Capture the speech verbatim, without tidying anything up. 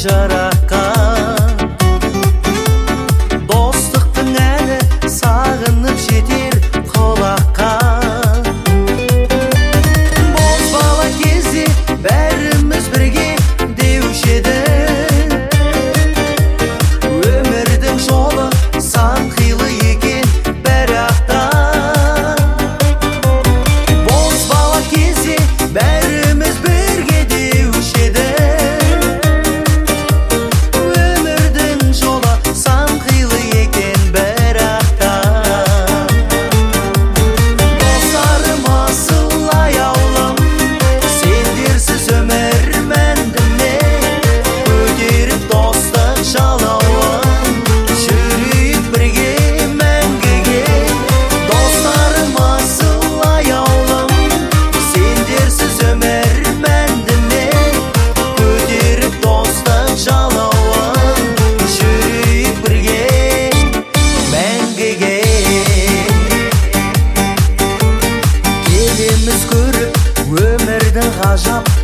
жыраққа. Достықтың әні сағынып жетер құлаққа. Бозбала кезде бәріміз бірге деуші еді. Өмірдің жолы сан қилы екен бірақта. Бозбала кезде бәріміз бірге деуші еді. Өмірдің жолы сан қилы екен бірақта. Достарым асыл аяулым, сендерсіз өмір мәнді ме? Көтеріп достық жалауын, жүрейік бірге мәңгіге. Достарым асыл аяулым, сендерсіз өмір мәнді ме? Көтеріп достық жалауын, жүрейік бірге мәңгіге. Келеміз көріп өмірдің ғажап